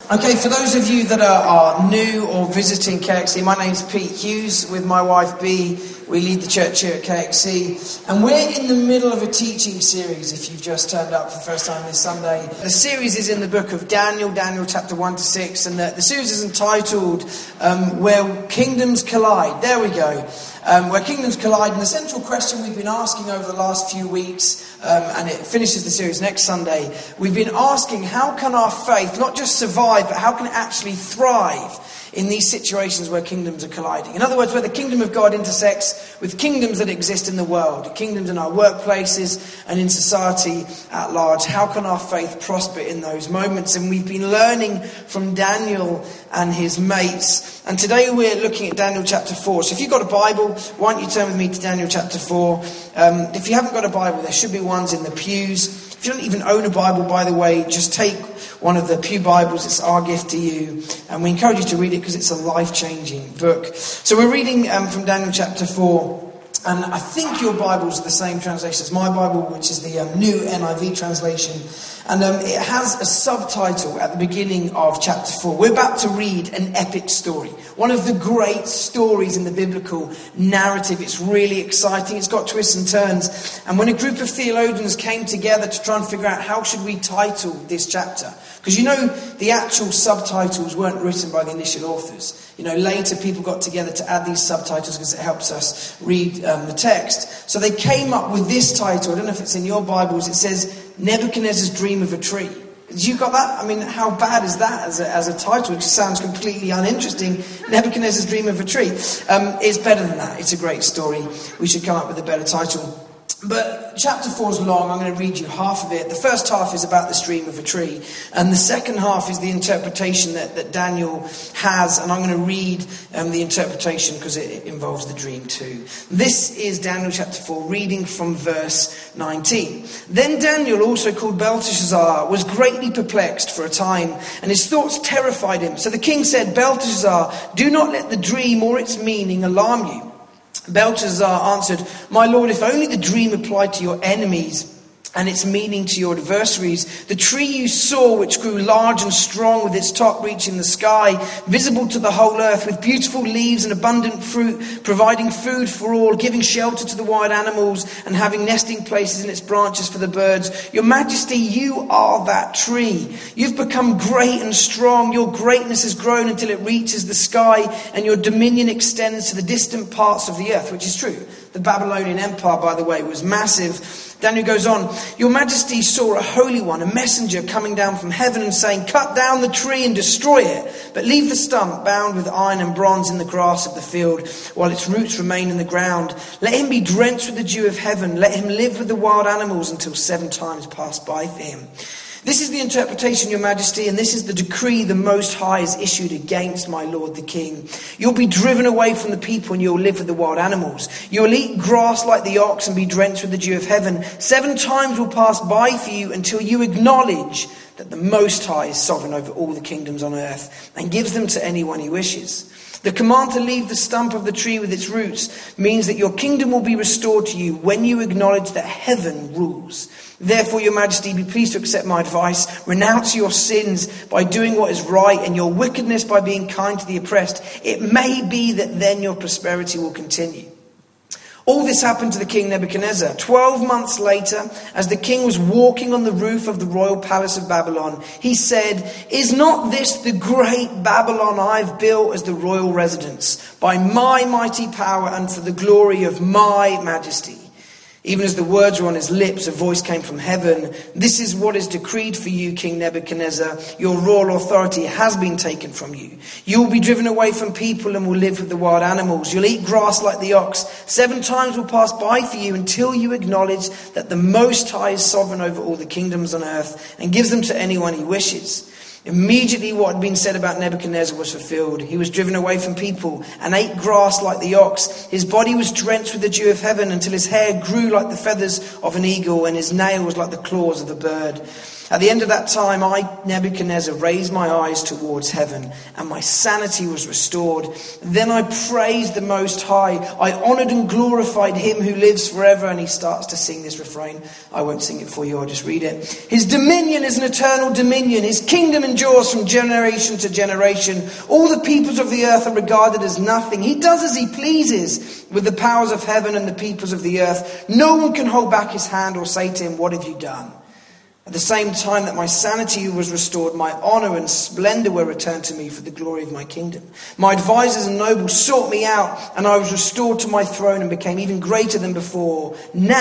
Okay, for those of you that are new or visiting KXC, my name's Pete Hughes. With my wife Bea, we lead the church here at KXC. And we're in the middle of a teaching series, if you've just turned up for the first time this Sunday. The series is in the book of Daniel chapter 1 to 6. And the series is entitled, Where Kingdoms Collide. There we go. Where Kingdoms Collide. And the central question we've been asking over the last few weeks, and it finishes the series next Sunday, we've been asking, how can our faith not just survive, but how can it actually thrive in these situations where kingdoms are colliding? In other words, where the kingdom of God intersects with kingdoms that exist in the world, kingdoms in our workplaces and in society at large. How can our faith prosper in those moments? And we've been learning from Daniel and his mates. And today we're looking at Daniel chapter 4. So if you've got a Bible, why don't you turn with me to Daniel chapter 4. If you haven't got a Bible, there should be ones in the pews. If you don't even own a Bible, by the way, just take one of the pew Bibles. It's our gift to you. And we encourage you to read it because it's a life-changing book. So we're reading from Daniel chapter 4. And I think your Bible's the same translation as my Bible, which is the new NIV translation. And it has a subtitle at the beginning of chapter 4. We're about to read an epic story. One of the great stories in the biblical narrative. It's really exciting. It's got twists and turns. And when a group of theologians came together to try and figure out how should we title this chapter, because you know the actual subtitles weren't written by the initial authors. You know, later people got together to add these subtitles because it helps us read the text. So they came up with this title. I don't know if it's in your Bibles. It says, Nebuchadnezzar's Dream of a Tree. You got that? I mean, how bad is that as a title? It just sounds completely uninteresting. Nebuchadnezzar's Dream of a Tree. It's better than that. It's a great story. We should come up with a better title. But chapter 4 is long. I'm going to read you half of it. The first half is about this dream of a tree. And the second half is the interpretation that Daniel has. And I'm going to read the interpretation because it involves the dream too. This is Daniel chapter 4, reading from verse 19. Then Daniel, also called Belteshazzar, was greatly perplexed for a time, and his thoughts terrified him. So the king said, Belteshazzar, do not let the dream or its meaning alarm you. Belteshazzar answered, My lord, if only the dream applied to your enemies and its meaning to your adversaries. The tree you saw, which grew large and strong with its top reaching the sky, visible to the whole earth, with beautiful leaves and abundant fruit, providing food for all, giving shelter to the wild animals and having nesting places in its branches for the birds. Your majesty, you are that tree. You've become great and strong. Your greatness has grown until it reaches the sky, and your dominion extends to the distant parts of the earth, which is true. The Babylonian Empire, by the way, was massive. Daniel goes on, Your Majesty saw a holy one, a messenger coming down from heaven and saying, Cut down the tree and destroy it, but leave the stump bound with iron and bronze in the grass of the field, while its roots remain in the ground. Let him be drenched with the dew of heaven. Let him live with the wild animals until 7 times pass by for him. This is the interpretation, Your Majesty, and this is the decree the Most High has issued against my lord the king. You'll be driven away from the people and you'll live with the wild animals. You'll eat grass like the ox and be drenched with the dew of heaven. 7 times will pass by for you until you acknowledge that the Most High is sovereign over all the kingdoms on earth and gives them to anyone he wishes. The command to leave the stump of the tree with its roots means that your kingdom will be restored to you when you acknowledge that heaven rules. Therefore, Your Majesty, be pleased to accept my advice. Renounce your sins by doing what is right and your wickedness by being kind to the oppressed. It may be that then your prosperity will continue. All this happened to the king Nebuchadnezzar. 12 months later, as the king was walking on the roof of the royal palace of Babylon, he said, Is not this the great Babylon I've built as the royal residence, by my mighty power and for the glory of my majesty? Even as the words were on his lips, a voice came from heaven. This is what is decreed for you, King Nebuchadnezzar. Your royal authority has been taken from you. You will be driven away from people and will live with the wild animals. You'll eat grass like the ox. 7 times will pass by for you until you acknowledge that the Most High is sovereign over all the kingdoms on earth and gives them to anyone he wishes. Immediately what had been said about Nebuchadnezzar was fulfilled. He was driven away from people and ate grass like the ox. His body was drenched with the dew of heaven until his hair grew like the feathers of an eagle and his nails like the claws of a bird. At the end of that time, I, Nebuchadnezzar, raised my eyes towards heaven, and my sanity was restored. Then I praised the Most High. I honored and glorified him who lives forever. And he starts to sing this refrain. I won't sing it for you, I'll just read it. His dominion is an eternal dominion. His kingdom endures from generation to generation. All the peoples of the earth are regarded as nothing. He does as he pleases with the powers of heaven and the peoples of the earth. No one can hold back his hand or say to him, what have you done? At the same time that my sanity was restored, my honor and splendor were returned to me for the glory of my kingdom. My advisors and nobles sought me out, and I was restored to my throne and became even greater than before.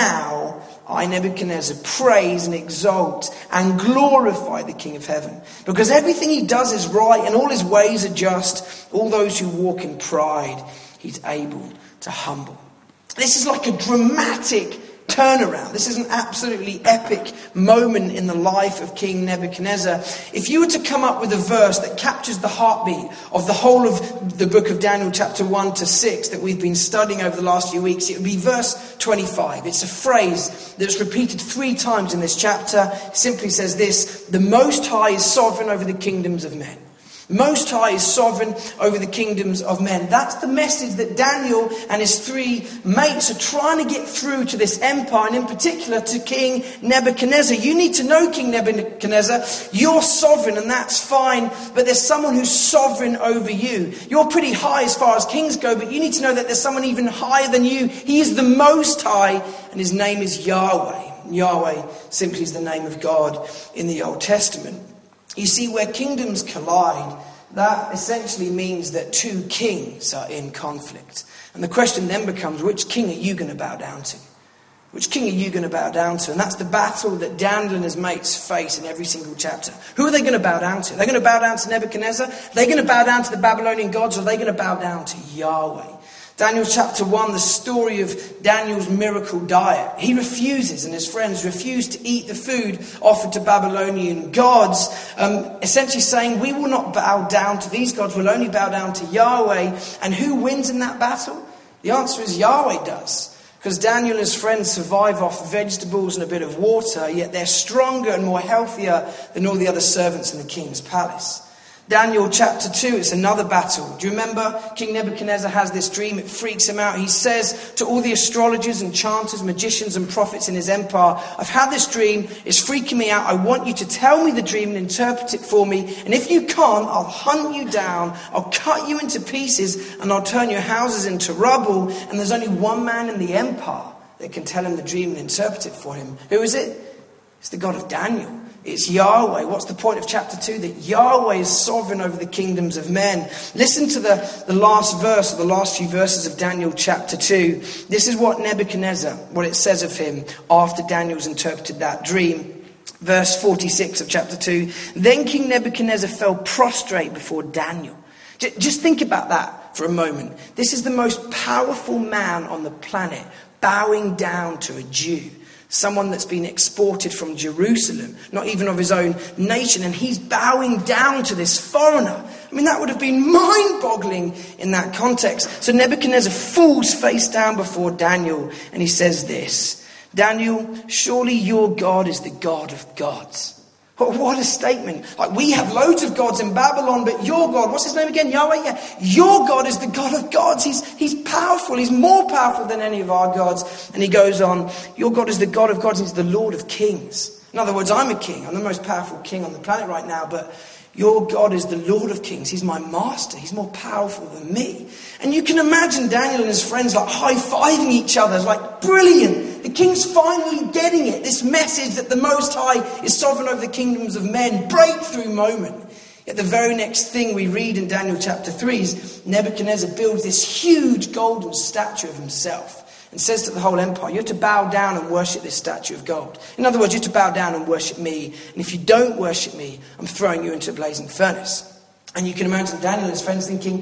Now I, Nebuchadnezzar, praise and exalt and glorify the King of heaven, because everything he does is right and all his ways are just. All those who walk in pride, he's able to humble. This is like a dramatic turnaround. This is an absolutely epic moment in the life of King Nebuchadnezzar. If you were to come up with a verse that captures the heartbeat of the whole of the book of Daniel, chapter 1 to 6, that we've been studying over the last few weeks, it would be verse 25. It's a phrase that's repeated 3 times in this chapter. It simply says this: the Most High is sovereign over the kingdoms of men. Most High is sovereign over the kingdoms of men. That's the message that Daniel and his 3 mates are trying to get through to this empire, and in particular to King Nebuchadnezzar. You need to know, King Nebuchadnezzar, you're sovereign and that's fine, but there's someone who's sovereign over you. You're pretty high as far as kings go, but you need to know that there's someone even higher than you. He is the Most High, and his name is Yahweh. Yahweh simply is the name of God in the Old Testament. You see, where kingdoms collide, that essentially means that 2 kings are in conflict. And the question then becomes, which king are you going to bow down to? Which king are you going to bow down to? And that's the battle that Daniel and his mates face in every single chapter. Who are they going to bow down to? Are they going to bow down to Nebuchadnezzar? Are they going to bow down to the Babylonian gods? Or are they going to bow down to Yahweh? Daniel chapter 1, the story of Daniel's miracle diet. He refuses, and his friends refuse to eat the food offered to Babylonian gods, essentially saying, we will not bow down to these gods, we'll only bow down to Yahweh. And who wins in that battle? The answer is Yahweh does. Because Daniel and his friends survive off vegetables and a bit of water, yet they're stronger and more healthier than all the other servants in the king's palace. Daniel chapter 2, it's another battle. Do you remember? King Nebuchadnezzar has this dream. It freaks him out. He says to all the astrologers, enchanters, magicians and prophets in his empire, I've had this dream. It's freaking me out. I want you to tell me the dream and interpret it for me. And if you can't, I'll hunt you down. I'll cut you into pieces and I'll turn your houses into rubble. And there's only one man in the empire that can tell him the dream and interpret it for him. Who is it? It's the God of Daniel. It's Yahweh. What's the point of chapter 2? That Yahweh is sovereign over the kingdoms of men. Listen to the last verse, or the last few verses of Daniel chapter 2. This is what Nebuchadnezzar, what it says of him after Daniel's interpreted that dream. Verse 46 of chapter 2. Then King Nebuchadnezzar fell prostrate before Daniel. Just think about that for a moment. This is the most powerful man on the planet bowing down to a Jew. Someone that's been exported from Jerusalem, not even of his own nation, and he's bowing down to this foreigner. I mean, that would have been mind-boggling in that context. So Nebuchadnezzar falls face down before Daniel, and he says this: Daniel, surely your God is the God of gods. What a statement. Like, we have loads of gods in Babylon, but your God, what's his name again? Yahweh? Yeah. Your God is the God of gods. He's powerful. He's more powerful than any of our gods. And he goes on, your God is the God of gods. He's the Lord of kings. In other words, I'm a king. I'm the most powerful king on the planet right now, but your God is the Lord of kings. He's my master. He's more powerful than me. And you can imagine Daniel and his friends like high-fiving each other. It's like, brilliant. The king's finally getting it. This message that the Most High is sovereign over the kingdoms of men. Breakthrough moment. Yet the very next thing we read in Daniel chapter 3 is Nebuchadnezzar builds this huge golden statue of himself. And says to the whole empire, you're to bow down and worship this statue of gold. In other words, you're to bow down and worship me. And if you don't worship me, I'm throwing you into a blazing furnace. And you can imagine Daniel and his friends thinking,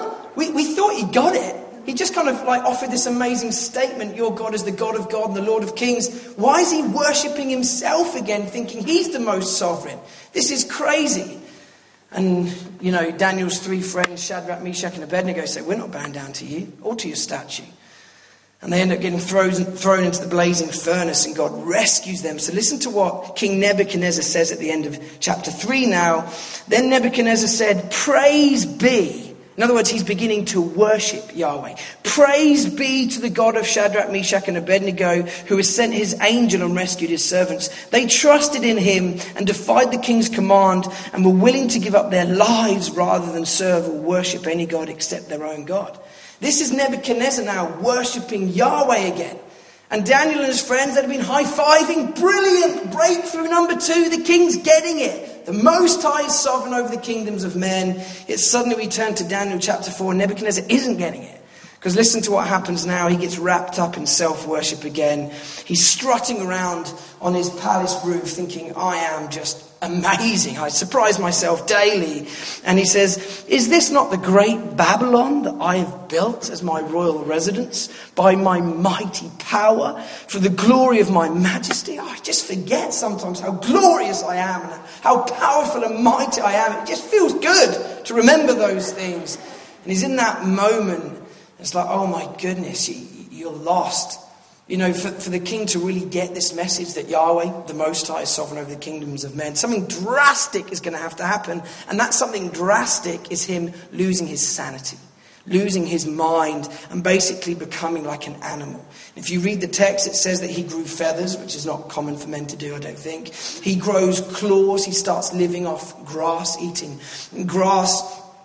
we thought he got it. He just kind of like offered this amazing statement. Your God is the God of God and the Lord of kings. Why is he worshipping himself again, thinking he's the most sovereign? This is crazy. And, you know, Daniel's 3 friends, Shadrach, Meshach and Abednego, say, we're not bowing down to you or to your statue. And they end up getting thrown into the blazing furnace, and God rescues them. So listen to what King Nebuchadnezzar says at the end of chapter 3 now. Then Nebuchadnezzar said, "Praise be." In other words, he's beginning to worship Yahweh. "Praise be to the God of Shadrach, Meshach, and Abednego, who has sent his angel and rescued his servants. They trusted in him and defied the king's command and were willing to give up their lives rather than serve or worship any god except their own God." This is Nebuchadnezzar now worshipping Yahweh again. And Daniel and his friends that have been high-fiving. Brilliant! Breakthrough number 2. The king's getting it. The Most High is sovereign over the kingdoms of men. Yet suddenly we turn to Daniel chapter 4. Nebuchadnezzar isn't getting it. Because listen to what happens now. He gets wrapped up in self-worship again. He's strutting around on his palace roof thinking, "I am just amazing. I surprise myself daily." And he says, "Is this not the great Babylon that I have built as my royal residence by my mighty power for the glory of my majesty?" I just forget sometimes how glorious I am and how powerful and mighty I am. It just feels good to remember those things. And he's in that moment. It's like, oh my goodness, you're lost. You know, for the king to really get this message that Yahweh, the Most High, is sovereign over the kingdoms of men, something drastic is going to have to happen. And that something drastic is him losing his sanity, losing his mind, and basically becoming like an animal. If you read the text, it says that he grew feathers, which is not common for men to do, I don't think. He grows claws. He starts living off grass, eating grass.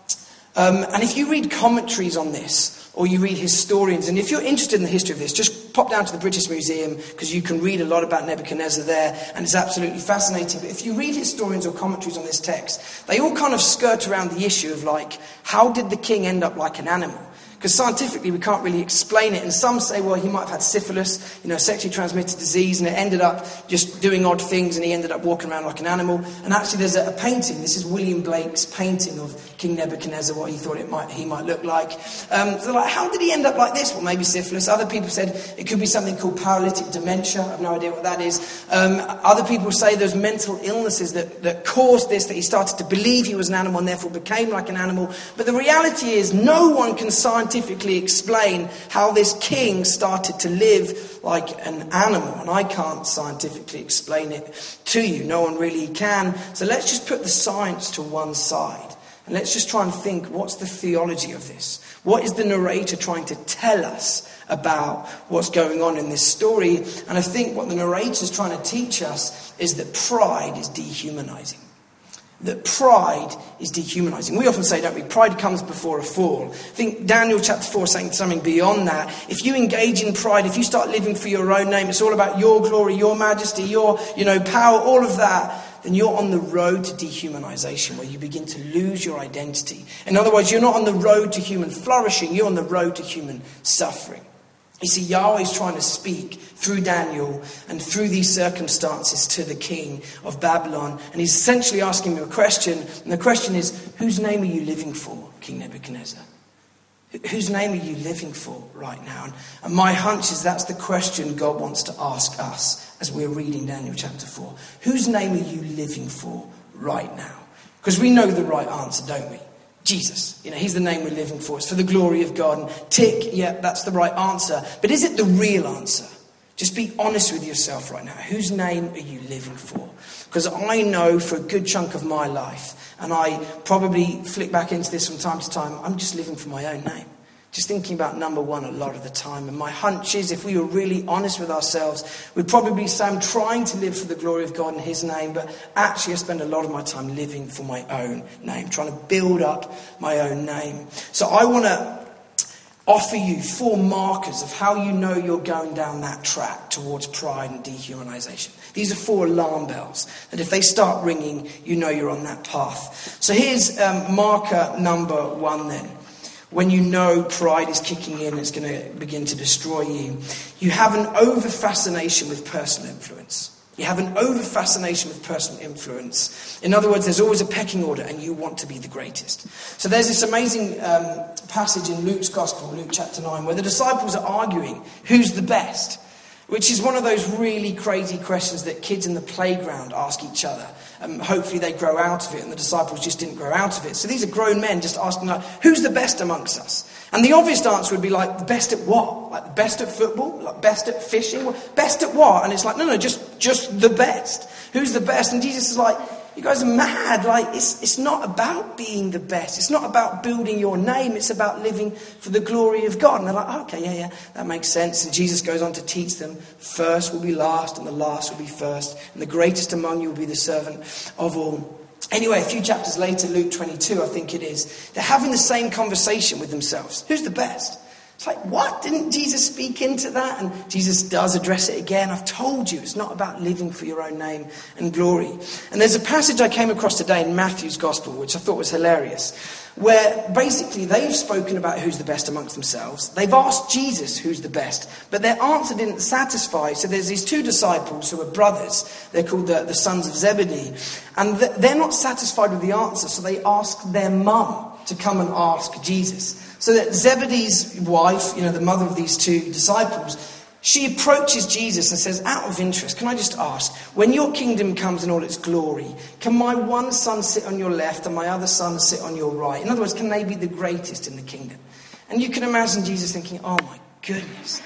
And if you read commentaries on this, or you read historians, and if you're interested in the history of this, just pop down to the British Museum, because you can read a lot about Nebuchadnezzar there, and it's absolutely fascinating. But if you read historians or commentaries on this text, they all kind of skirt around the issue of like, how did the king end up like an animal? Because scientifically we can't really explain it. And some say, well, he might have had syphilis, sexually transmitted disease, and it ended up just doing odd things, and he ended up walking around like an animal. And actually there's a painting. This is William Blake's painting of King Nebuchadnezzar, what he thought he might look like. So like, how did he end up like this? Well, maybe syphilis. Other people said it could be something called paralytic dementia. I have no idea what that is. Other people say there's mental illnesses that caused this, that he started to believe he was an animal and therefore became like an animal. But the reality is no one can scientifically explain how this king started to live like an animal, and I can't scientifically explain it to you. No one really can. So let's just put the science to one side, and let's just try and think, what's the theology of this? What is the narrator trying to tell us about what's going on in this story? And I think what the narrator is trying to teach us is that pride is dehumanizing. That pride is dehumanizing. We often say, don't we, pride comes before a fall. I think Daniel chapter 4 is saying something beyond that. If you engage in pride, if you start living for your own name, it's all about your glory, your majesty, your power, all of that, then you're on the road to dehumanization, where you begin to lose your identity. In other words, you're not on the road to human flourishing, you're on the road to human suffering. You see, Yahweh's trying to speak through Daniel and through these circumstances to the king of Babylon. And he's essentially asking him a question. And the question is, whose name are you living for, King Nebuchadnezzar? Whose name are you living for right now? And my hunch is that's the question God wants to ask us as we're reading Daniel chapter 4. Whose name are you living for right now? Because we know the right answer, don't we? Jesus. He's the name we're living for. It's for the glory of God. And tick, yeah, that's the right answer. But is it the real answer? Just be honest with yourself right now. Whose name are you living for? Because I know for a good chunk of my life, and I probably flick back into this from time to time, I'm just living for my own name. Just thinking about number one a lot of the time. And my hunch is, if we were really honest with ourselves, we'd probably say I'm trying to live for the glory of God and his name, but actually I spend a lot of my time living for my own name, trying to build up my own name. So I want to offer you 4 markers of how you know you're going down that track towards pride and dehumanization. These are 4 alarm bells that if they start ringing, you know you're on that path. So here's marker number 1 then. When you know pride is kicking in, it's going to begin to destroy you. You have an over-fascination with personal influence. You have an over-fascination with personal influence. In other words, there's always a pecking order and you want to be the greatest. So there's this amazing passage in Luke's Gospel, Luke chapter 9, where the disciples are arguing who's the best. which is one of those really crazy questions that kids in the playground ask each other. Hopefully they grow out of it, and the disciples just didn't grow out of it. So these are grown men just asking, like, who's the best amongst us? And the obvious answer would be like, the best at what? Like the best at football? Like best at fishing? Best at what? And it's like, no, just the best. Who's the best? And Jesus is like, you guys are mad. Like, it's not about being the best. It's not about building your name. It's about living for the glory of God. And they're like, oh, okay, yeah, that makes sense. And Jesus goes on to teach them, first will be last and the last will be first. And the greatest among you will be the servant of all. Anyway, a few chapters later, Luke 22, I think it is, they're having the same conversation with themselves. Who's the best? It's like, what? Didn't Jesus speak into that? And Jesus does address it again. I've told you, it's not about living for your own name and glory. And there's a passage I came across today in Matthew's Gospel, which I thought was hilarious, where basically they've spoken about who's the best amongst themselves. They've asked Jesus who's the best, but their answer didn't satisfy. So there's these two disciples who are brothers. They're called the sons of Zebedee. And they're not satisfied with the answer, so they ask their mum to come and ask Jesus. So that Zebedee's wife, the mother of these two disciples, she approaches Jesus and says, out of interest, can I just ask, when your kingdom comes in all its glory, can my one son sit on your left and my other son sit on your right? In other words, can they be the greatest in the kingdom? And you can imagine Jesus thinking, oh my goodness.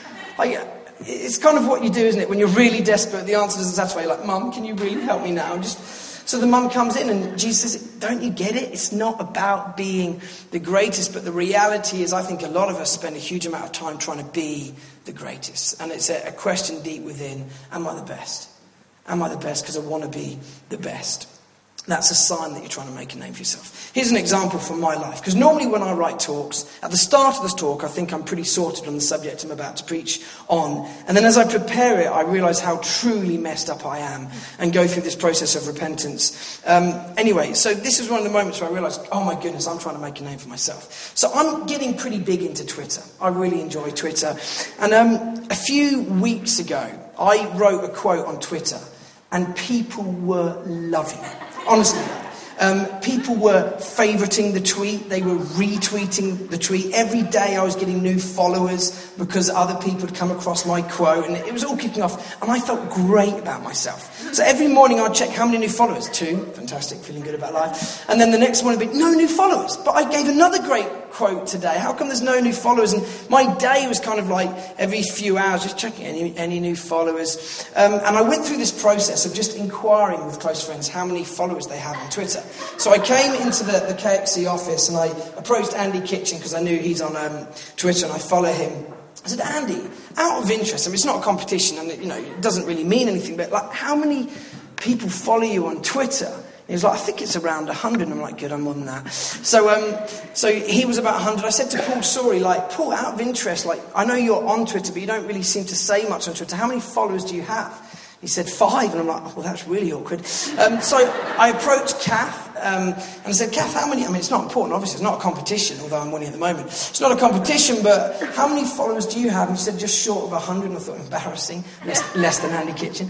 It's kind of what you do, isn't it? When you're really desperate, the answer doesn't satisfy you. Like, Mum, can you really help me now? So the mum comes in and Jesus says, don't you get it? It's not about being the greatest, but the reality is I think a lot of us spend a huge amount of time trying to be the greatest. And it's a question deep within, am I the best? Am I the best because I want to be the best? That's a sign that you're trying to make a name for yourself. Here's an example from my life. Because normally when I write talks, at the start of this talk, I think I'm pretty sorted on the subject I'm about to preach on. And then as I prepare it, I realise how truly messed up I am and go through this process of repentance. Anyway, so this is one of the moments where I realised, oh my goodness, I'm trying to make a name for myself. So I'm getting pretty big into Twitter. I really enjoy Twitter. And a few weeks ago, I wrote a quote on Twitter and people were loving it. Honestly, people were favouriting the tweet. They were retweeting the tweet. Every day I was getting new followers because other people had come across my quote. And it was all kicking off. And I felt great about myself. So every morning I'd check how many new followers. 2. Fantastic. Feeling good about life. And then the next morning would be, no new followers. But I gave another great quote today. How come there's no new followers? And my day was kind of like every few hours just checking any new followers. And I went through this process of just inquiring with close friends how many followers they have on Twitter. So I came into the KXC office and I approached Andy Kitchen because I knew he's on Twitter and I follow him. I said, Andy, out of interest, I mean, it's not a competition and it doesn't really mean anything, but like, how many people follow you on Twitter? And he was like, I think it's around 100. And I'm like, good, I'm more than that. So he was about 100. I said to Paul Sorey, like, Paul, out of interest, like, I know you're on Twitter, but you don't really seem to say much on Twitter. How many followers do you have? He said 5, and I'm like, oh, well, that's really awkward. So I approached Kath, and I said, Kath, how many? I mean, it's not important, obviously, it's not a competition, although I'm winning at the moment. It's not a competition, but how many followers do you have? And he said, just short of 100, and I thought, embarrassing, less than Andy Kitchen.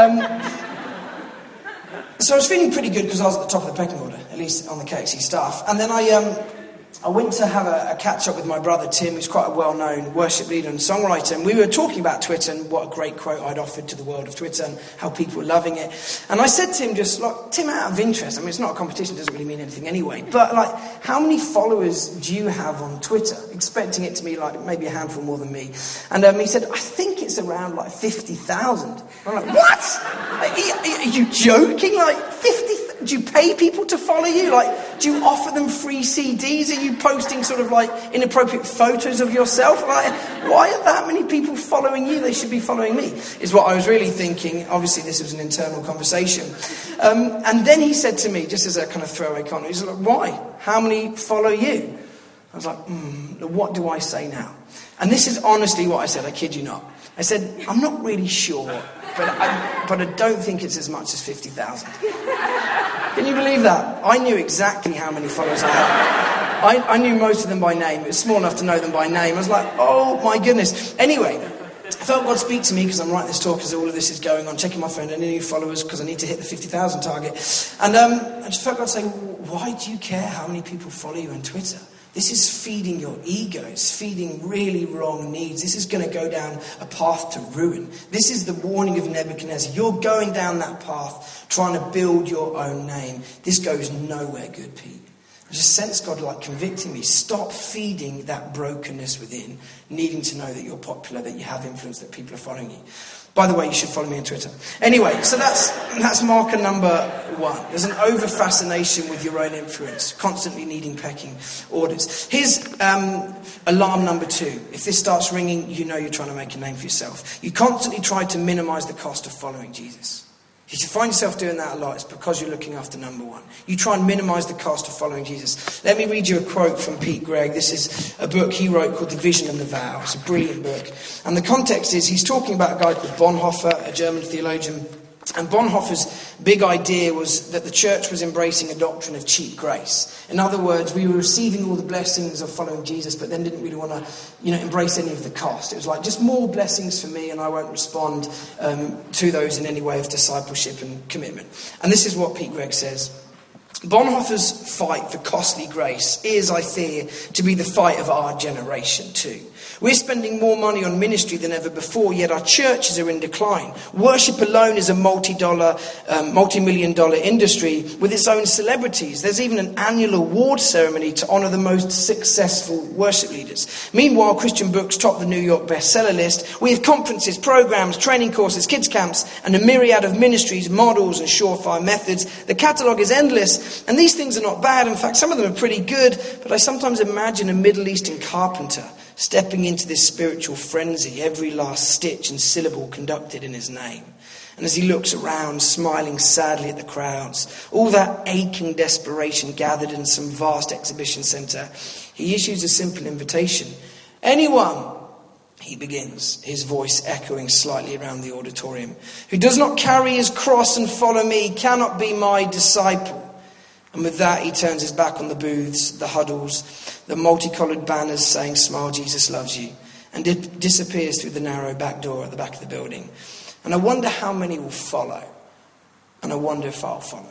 So I was feeling pretty good because I was at the top of the pecking order, at least on the KXC staff. And then I went to have a catch-up with my brother Tim, who's quite a well-known worship leader and songwriter, and we were talking about Twitter and what a great quote I'd offered to the world of Twitter and how people were loving it. And I said to him just, like, Tim, out of interest, I mean, it's not a competition, it doesn't really mean anything anyway, but, like, how many followers do you have on Twitter? Expecting it to be, like, maybe a handful more than me. And he said, I think it's around, like, 50,000. I'm like, what? Are you joking? Like, 50,000? Do you pay people to follow you? Like, do you offer them free CDs? Are you posting sort of like inappropriate photos of yourself? Like, why are that many people following you? They should be following me, is what I was really thinking. Obviously, this was an internal conversation. And then he said to me, just as a kind of throwaway comment, he's like, why? How many follow you? I was like, what do I say now? And this is honestly what I said, I kid you not. I said, I'm not really sure, but I don't think it's as much as 50,000. Can you believe that? I knew exactly how many followers I had. I knew most of them by name. It was small enough to know them by name. I was like, oh my goodness. Anyway, I felt God speak to me because I'm writing this talk as all of this is going on, checking my phone, any new followers because I need to hit the 50,000 target. And I just felt God saying, why do you care how many people follow you on Twitter? This is feeding your ego. It's feeding really wrong needs. This is going to go down a path to ruin. This is the warning of Nebuchadnezzar. You're going down that path, trying to build your own name. This goes nowhere good, Pete. I just sense God like convicting me. Stop feeding that brokenness within, needing to know that you're popular, that you have influence, that people are following you. By the way, you should follow me on Twitter. Anyway, so that's marker number 1. There's an over-fascination with your own influence, constantly needing pecking orders. Here's alarm number 2. If this starts ringing, you know you're trying to make a name for yourself. You constantly try to minimize the cost of following Jesus. If you find yourself doing that a lot, it's because you're looking after number 1. You try and minimize the cost of following Jesus. Let me read you a quote from Pete Greig. This is a book he wrote called The Vision and the Vow. It's a brilliant book. And the context is he's talking about a guy called Bonhoeffer, a German theologian. And Bonhoeffer's big idea was that the church was embracing a doctrine of cheap grace. In other words, we were receiving all the blessings of following Jesus, but then didn't really want to, embrace any of the cost. It was like, just more blessings for me, and I won't respond to those in any way of discipleship and commitment. And this is what Pete Greig says. Bonhoeffer's fight for costly grace is, I fear, to be the fight of our generation too. We're spending more money on ministry than ever before, yet our churches are in decline. Worship alone is a multi-million dollar industry with its own celebrities. There's even an annual award ceremony to honour the most successful worship leaders. Meanwhile, Christian books top the New York bestseller list. We have conferences, programs, training courses, kids camps, and a myriad of ministries, models, and surefire methods. The catalogue is endless, and these things are not bad. In fact, some of them are pretty good, but I sometimes imagine a Middle Eastern carpenter stepping into this spiritual frenzy, every last stitch and syllable conducted in his name. And as he looks around, smiling sadly at the crowds, all that aching desperation gathered in some vast exhibition centre, he issues a simple invitation. Anyone, he begins, his voice echoing slightly around the auditorium, who does not carry his cross and follow me cannot be my disciple. And with that, he turns his back on the booths, the huddles, the multicoloured banners saying, "Smile, Jesus loves you," and disappears through the narrow back door at the back of the building. And I wonder how many will follow. And I wonder if I'll follow.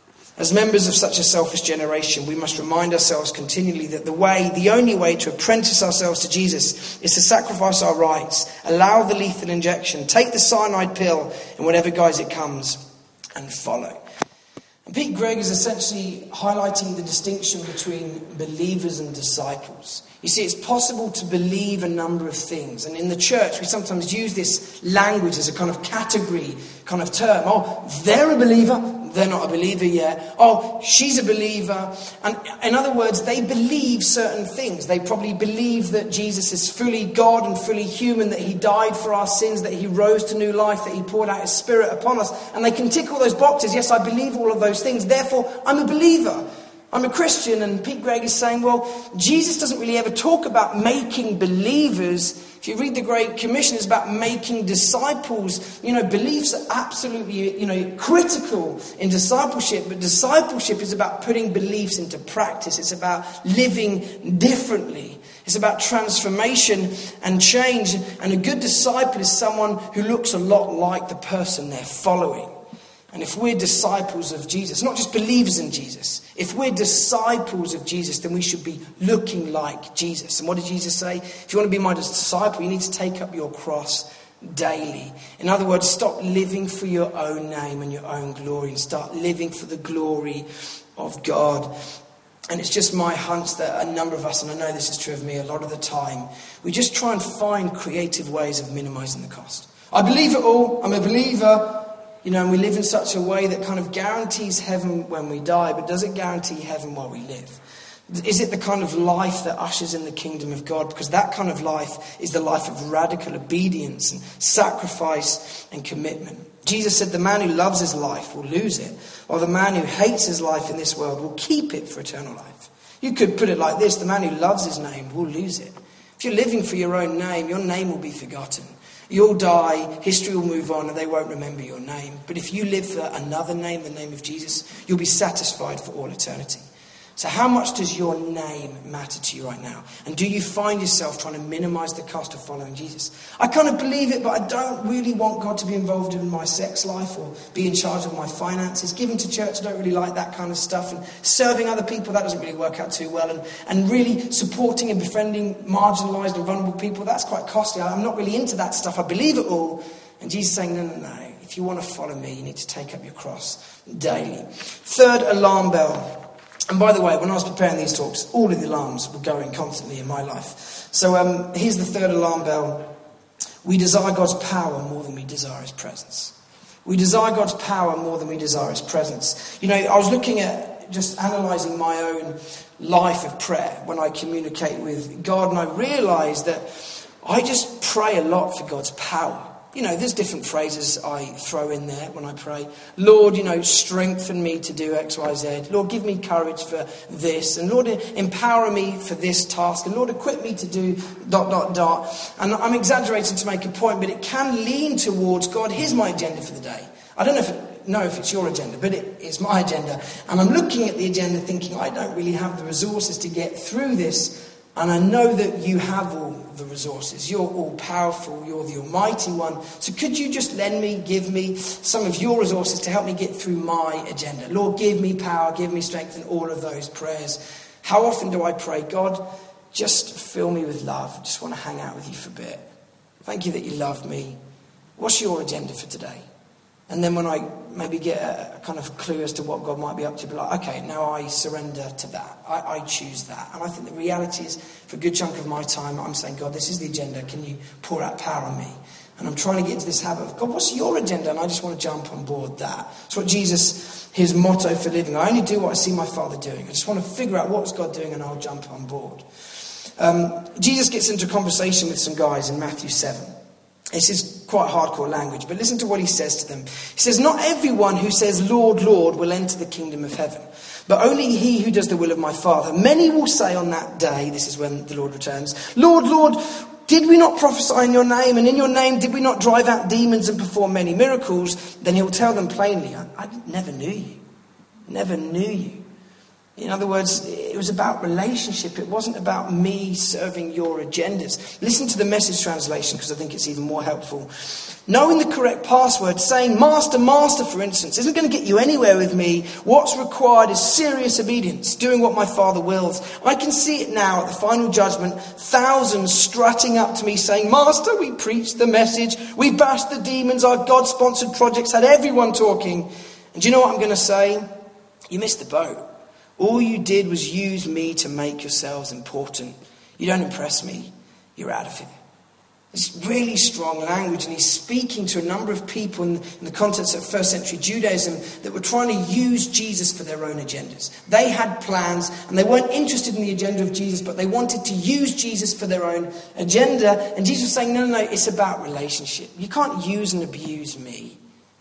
As members of such a selfish generation, we must remind ourselves continually that the only way to apprentice ourselves to Jesus is to sacrifice our rights, allow the lethal injection, take the cyanide pill in whatever guise it comes, and follow. And Pete Greig is essentially highlighting the distinction between believers and disciples. You see, it's possible to believe a number of things. And in the church, we sometimes use this language as a kind of category kind of term. Oh, they're a believer. They're not a believer yet. Oh, she's a believer. And in other words, they believe certain things. They probably believe that Jesus is fully God and fully human, that he died for our sins, that he rose to new life, that he poured out his Spirit upon us. And they can tick all those boxes. Yes, I believe all of those things. Therefore, I'm a believer. I'm a Christian. And Pete Greig is saying, well, Jesus doesn't really ever talk about making believers. If you read the Great Commission, it's about making disciples. Beliefs are absolutely, critical in discipleship. But discipleship is about putting beliefs into practice. It's about living differently. It's about transformation and change. And a good disciple is someone who looks a lot like the person they're following. And if we're disciples of Jesus, not just believers in Jesus, if we're disciples of Jesus, then we should be looking like Jesus. And what did Jesus say? If you want to be my disciple, you need to take up your cross daily. In other words, stop living for your own name and your own glory and start living for the glory of God. And it's just my hunch that a number of us, and I know this is true of me a lot of the time, we just try and find creative ways of minimizing the cost. I believe it all. I'm a believer. And we live in such a way that kind of guarantees heaven when we die, but does it guarantee heaven while we live? Is it the kind of life that ushers in the kingdom of God? Because that kind of life is the life of radical obedience and sacrifice and commitment. Jesus said the man who loves his life will lose it, while the man who hates his life in this world will keep it for eternal life. You could put it like this: the man who loves his name will lose it. If you're living for your own name, your name will be forgotten. You'll die, history will move on, and they won't remember your name. But if you live for another name, the name of Jesus, you'll be satisfied for all eternity. So how much does your name matter to you right now? And do you find yourself trying to minimize the cost of following Jesus? I kind of believe it, but I don't really want God to be involved in my sex life or be in charge of my finances. Giving to church, I don't really like that kind of stuff. And serving other people, that doesn't really work out too well. And really supporting and befriending marginalized and vulnerable people, that's quite costly. I'm not really into that stuff. I believe it all. And Jesus is saying, no. If you want to follow me, you need to take up your cross daily. Third alarm bell. And by the way, when I was preparing these talks, all of the alarms were going constantly in my life. So here's the third alarm bell. We desire God's power more than we desire his presence. We desire God's power more than we desire his presence. You know, I was looking at just analysing my own life of prayer when I communicate with God, and I realised that I just pray a lot for God's power. You know, there's different phrases I throw in there when I pray. Lord, strengthen me to do X, Y, Z. Lord, give me courage for this. And Lord, empower me for this task. And Lord, equip me to do ... And I'm exaggerating to make a point, but it can lean towards, God, here's my agenda for the day. I don't know if it's your agenda, but it's my agenda. And I'm looking at the agenda thinking, I don't really have the resources to get through this. And I know that you have all the resources. You're all powerful. You're the Almighty One. So could you just give me some of your resources to help me get through my agenda? Lord, give me power, give me strength in all of those prayers. How often do I pray, God, just fill me with love. I just want to hang out with you for a bit. Thank you that you love me. What's your agenda for today? And then when I maybe get a kind of clue as to what God might be up to, be like, okay, now I surrender to that. I choose that. And I think the reality is, for a good chunk of my time, I'm saying, God, this is the agenda. Can you pour out power on me? And I'm trying to get into this habit of, God, what's your agenda? And I just want to jump on board that. It's what Jesus, his motto for living. I only do what I see my Father doing. I just want to figure out what's God doing and I'll jump on board. Jesus gets into a conversation with some guys in Matthew 7. This is quite hardcore language, but listen to what he says to them. He says, not everyone who says, Lord, Lord, will enter the kingdom of heaven, but only he who does the will of my Father. Many will say on that day, this is when the Lord returns, Lord, Lord, did we not prophesy in your name? And in your name, did we not drive out demons and perform many miracles? Then he'll tell them plainly, I never knew you. Never knew you. In other words, it was about relationship. It wasn't about me serving your agendas. Listen to the Message translation, because I think it's even more helpful. Knowing the correct password, saying master, master, for instance, isn't going to get you anywhere with me. What's required is serious obedience, doing what my Father wills. I can see it now at the final judgment. Thousands strutting up to me saying, Master, we preached the message. We bashed the demons. Our God-sponsored projects had everyone talking. And do you know what I'm going to say? You missed the boat. All you did was use me to make yourselves important. You don't impress me. You're out of here. It's really strong language, and he's speaking to a number of people in the context of first century Judaism that were trying to use Jesus for their own agendas. They had plans, and they weren't interested in the agenda of Jesus, but they wanted to use Jesus for their own agenda. And Jesus was saying, no, it's about relationship. You can't use and abuse me.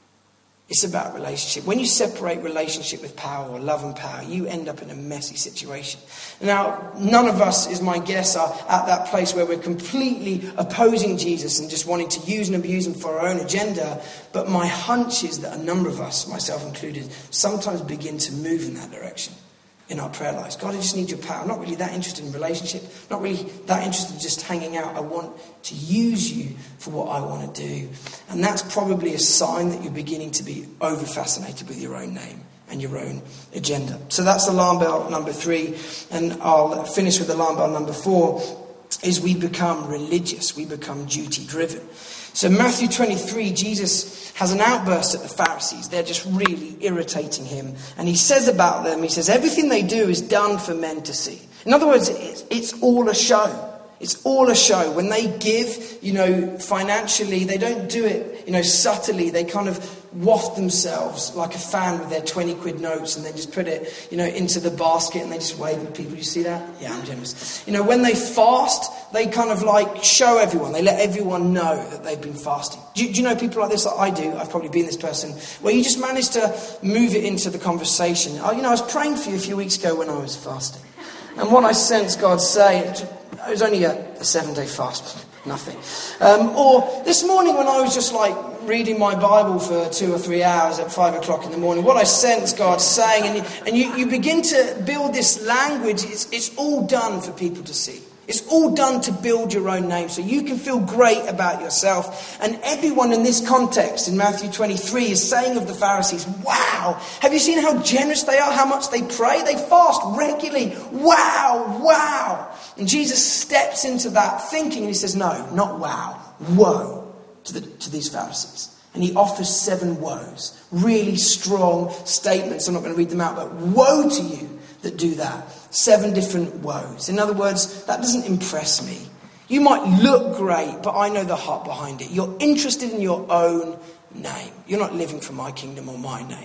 It's about relationship. When you separate relationship with power, or love and power, you end up in a messy situation. Now, none of us, is my guess, are at that place where we're completely opposing Jesus and just wanting to use and abuse him for our own agenda. But my hunch is that a number of us, myself included, sometimes begin to move in that direction in our prayer lives. God, I just need your power. I'm not really that interested in relationship. Not really that interested in just hanging out. I want to use you for what I want to do. And that's probably a sign that you're beginning to be over-fascinated with your own name and your own agenda. So that's alarm bell number 3. And I'll finish with alarm bell number 4, is we become religious. We become duty-driven. So Matthew 23, Jesus has an outburst at the Pharisees. They're just really irritating him. And he says about them, he says, everything they do is done for men to see. In other words, it's all a show. It's all a show. When they give, financially, they don't do it, subtly. They kind of waft themselves like a fan with their 20 quid notes and then just put it, into the basket and they just wave at people. You see that? Yeah, I'm generous. When they fast, they kind of like show everyone. They let everyone know that they've been fasting. Do you know people like this? I do. I've probably been this person where you just manage to move it into the conversation. I was praying for you a few weeks ago when I was fasting. And what I sensed God say, it was only a 7-day fast, nothing. Or this morning when I was just like reading my Bible for 2 or 3 hours at 5 o'clock in the morning, what I sense God saying, and you begin to build this language, it's all done for people to see. It's all done to build your own name so you can feel great about yourself. And everyone in this context in Matthew 23 is saying of the Pharisees, wow, have you seen how generous they are, how much they pray? They fast regularly. Wow, wow. And Jesus steps into that thinking and he says, no, not wow, woe to these Pharisees. And he offers 7 woes, really strong statements. I'm not going to read them out, but woe to you that do that. 7 different woes. In other words, that doesn't impress me. You might look great, but I know the heart behind it. You're interested in your own name. You're not living for my kingdom or my name.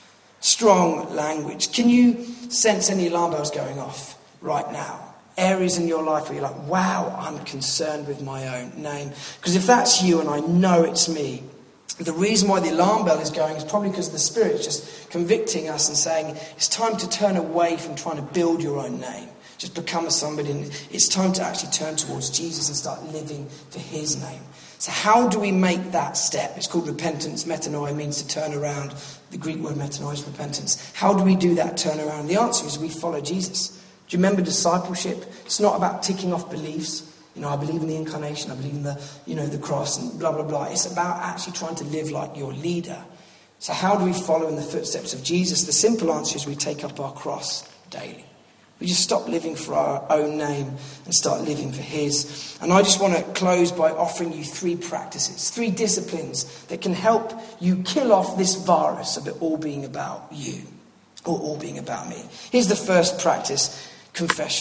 Strong language. Can you sense any alarm bells going off right now? Areas in your life where you're like, wow, I'm concerned with my own name. Because if that's you, and I know it's me, the reason why the alarm bell is going is probably because the Spirit's just convicting us and saying, it's time to turn away from trying to build your own name. Just become a somebody. It's time to actually turn towards Jesus and start living for his name. So how do we make that step? It's called repentance. Metanoia means to turn around. The Greek word metanoia is repentance. How do we do that turn around? The answer is we follow Jesus. Do you remember discipleship? It's not about ticking off beliefs. I believe in the incarnation, I believe in the cross and blah, blah, blah. It's about actually trying to live like your leader. So how do we follow in the footsteps of Jesus? The simple answer is we take up our cross daily. We just stop living for our own name and start living for his. And I just want to close by offering you 3 practices, 3 disciplines that can help you kill off this virus of it all being about you or all being about me. Here's the first practice, confession.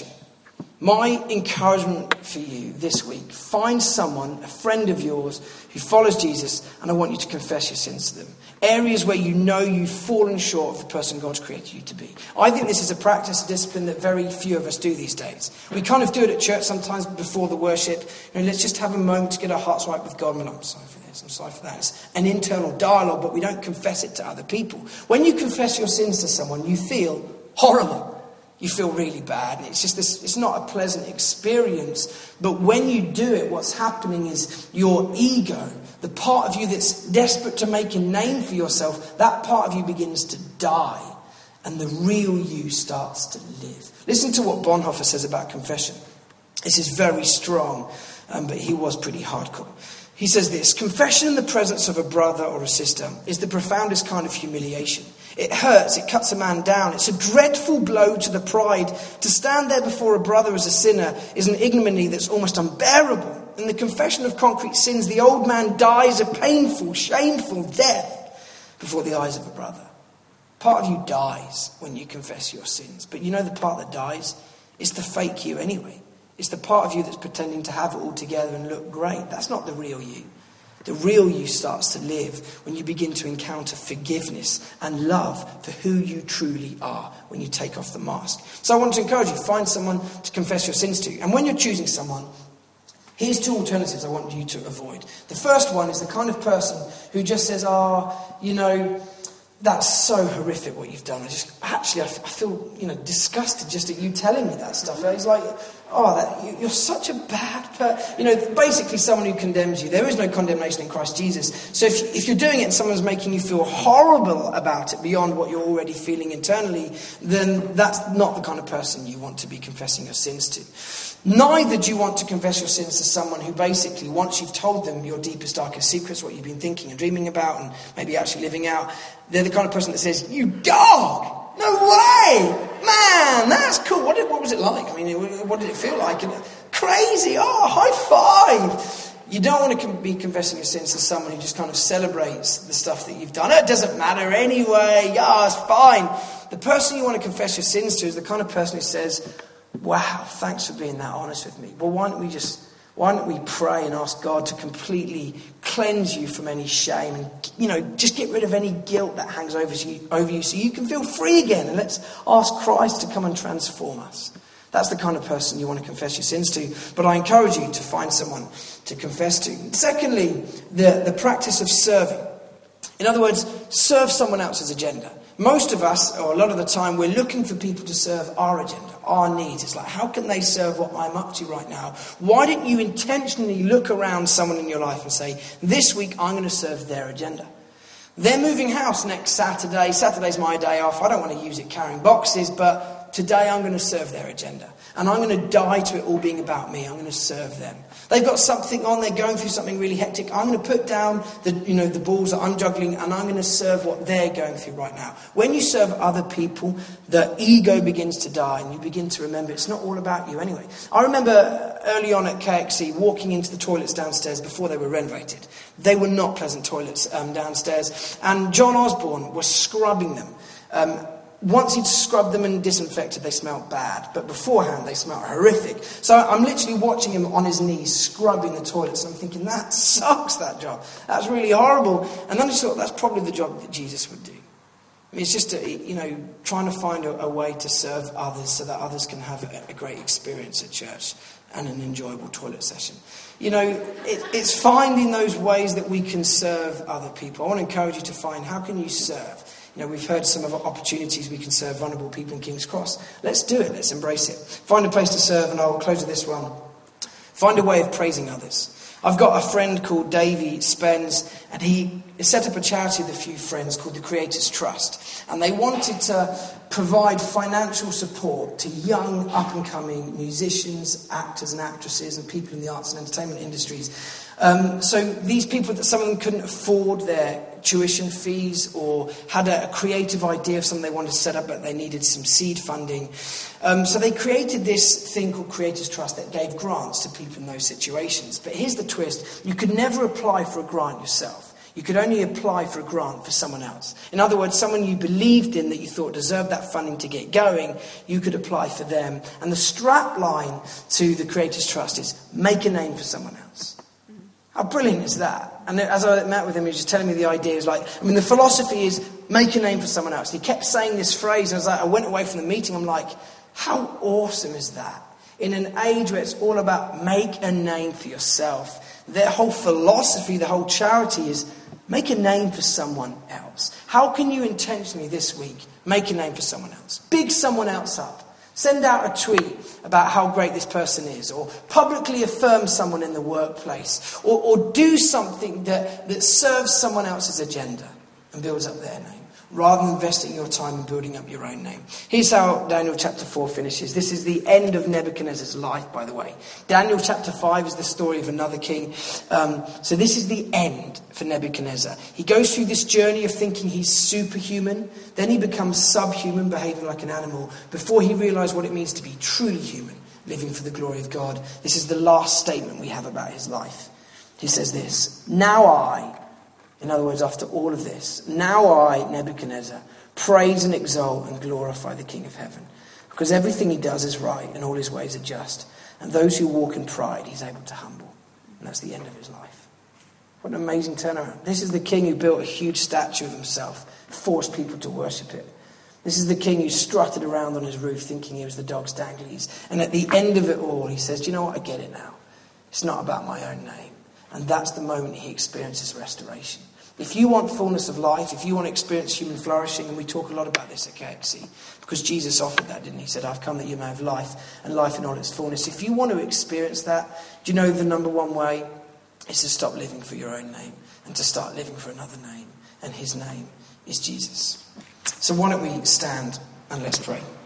My encouragement for you this week, find someone, a friend of yours, who follows Jesus, and I want you to confess your sins to them. Areas where you know you've fallen short of the person God's created you to be. I think this is a practice, a discipline that very few of us do these days. We kind of do it at church sometimes before the worship. Let's just have a moment to get our hearts right with God. And I'm sorry for this, I'm sorry for that. It's an internal dialogue, but we don't confess it to other people. When you confess your sins to someone, you feel horrible. You feel really bad. And it's not a pleasant experience. But when you do it, what's happening is your ego, the part of you that's desperate to make a name for yourself, that part of you begins to die. And the real you starts to live. Listen to what Bonhoeffer says about confession. This is very strong, but he was pretty hardcore. He says this: confession in the presence of a brother or a sister is the profoundest kind of humiliation. It hurts, it cuts a man down. It's a dreadful blow to the pride. To stand there before a brother as a sinner is an ignominy that's almost unbearable. In the confession of concrete sins, the old man dies a painful, shameful death before the eyes of a brother. Part of you dies when you confess your sins. But you know the part that dies? It's the fake you anyway. It's the part of you that's pretending to have it all together and look great. That's not the real you. The real you starts to live when you begin to encounter forgiveness and love for who you truly are when you take off the mask. So I want to encourage you, find someone to confess your sins to. And when you're choosing someone, here's 2 alternatives I want you to avoid. The first one is the kind of person who just says, that's so horrific what you've done. I feel, disgusted just at you telling me that stuff. It's like, you're such a bad person. Basically someone who condemns you. There is no condemnation in Christ Jesus. So if you're doing it and someone's making you feel horrible about it beyond what you're already feeling internally, then that's not the kind of person you want to be confessing your sins to. Neither do you want to confess your sins to someone who basically, once you've told them your deepest, darkest secrets, what you've been thinking and dreaming about and maybe actually living out, they're the kind of person that says, you dog! No way! Man, that's cool. What was it like? I mean, what did it feel like? Crazy! High five! You don't want to be confessing your sins to someone who just kind of celebrates the stuff that you've done. It doesn't matter anyway. Yeah, it's fine. The person you want to confess your sins to is the kind of person who says, wow, thanks for being that honest with me. Well, why don't we pray and ask God to completely cleanse you from any shame and, just get rid of any guilt that hangs over you so you can feel free again. And let's ask Christ to come and transform us. That's the kind of person you want to confess your sins to. But I encourage you to find someone to confess to. Secondly, the practice of serving. In other words, serve someone else's agenda. Most of us, or a lot of the time, we're looking for people to serve our agenda, our needs. It's like, how can they serve what I'm up to right now? Why don't you intentionally look around someone in your life and say, this week I'm going to serve their agenda. They're moving house next Saturday. Saturday's my day off. I don't want to use it carrying boxes, but today I'm going to serve their agenda. And I'm going to die to it all being about me. I'm going to serve them. They've got something on. They're going through something really hectic. I'm going to put down the balls that I'm juggling, and I'm going to serve what they're going through right now. When you serve other people, the ego begins to die, and you begin to remember it's not all about you anyway. I remember early on at KXC walking into the toilets downstairs before they were renovated. They were not pleasant toilets downstairs, and John Osborne was scrubbing them. Once he'd scrubbed them and disinfected, they smelled bad. But beforehand, they smelled horrific. So I'm literally watching him on his knees scrubbing the toilets. And I'm thinking, that sucks, that job. That's really horrible. And then I just thought, that's probably the job that Jesus would do. I mean, it's just, trying to find a way to serve others so that others can have a great experience at church and an enjoyable toilet session. It's finding those ways that we can serve other people. I want to encourage you to find, how can you serve? We've heard some of the opportunities we can serve vulnerable people in King's Cross. Let's do it. Let's embrace it. Find a place to serve, and I'll close with this one. Find a way of praising others. I've got a friend called Davey Spence, and he set up a charity with a few friends called the Creators Trust. And they wanted to provide financial support to young, up-and-coming musicians, actors and actresses, and people in the arts and entertainment industries. So these people, that some of them couldn't afford their tuition fees or had a creative idea of something they wanted to set up, but they needed some seed funding. So they created this thing called Creators Trust that gave grants to people in those situations. But here's the twist. You could never apply for a grant yourself. You could only apply for a grant for someone else. In other words, someone you believed in that you thought deserved that funding to get going, you could apply for them. And the strap line to the Creators Trust is, make a name for someone else. How brilliant is that? And as I met with him, he was just telling me the idea. The philosophy is make a name for someone else. And he kept saying this phrase, and I went away from the meeting, I'm like, how awesome is that? In an age where it's all about make a name for yourself, their whole philosophy, the whole charity is make a name for someone else. How can you intentionally this week make a name for someone else? Big someone else up. Send out a tweet about how great this person is, or publicly affirm someone in the workplace, or do something that serves someone else's agenda and builds up their name, rather than investing your time in building up your own name. Here's how Daniel chapter 4 finishes. This is the end of Nebuchadnezzar's life, by the way. Daniel chapter 5 is the story of another king. So this is the end for Nebuchadnezzar. He goes through this journey of thinking he's superhuman. Then he becomes subhuman, behaving like an animal, before he realized what it means to be truly human, living for the glory of God. This is the last statement we have about his life. He says this, in other words, after all of this, now I, Nebuchadnezzar, praise and exalt and glorify the King of heaven, because everything he does is right and all his ways are just. And those who walk in pride, he's able to humble. And that's the end of his life. What an amazing turnaround. This is the king who built a huge statue of himself, forced people to worship it. This is the king who strutted around on his roof thinking he was the dog's danglies. And at the end of it all, he says, do you know what? I get it now. It's not about my own name. And that's the moment he experiences restoration. If you want fullness of life, if you want to experience human flourishing, and we talk a lot about this at KXC, because Jesus offered that, didn't he? He said, I've come that you may have life, and life in all its fullness. If you want to experience that, do you know the number one way is to stop living for your own name and to start living for another name, and his name is Jesus. So why don't we stand and let's pray.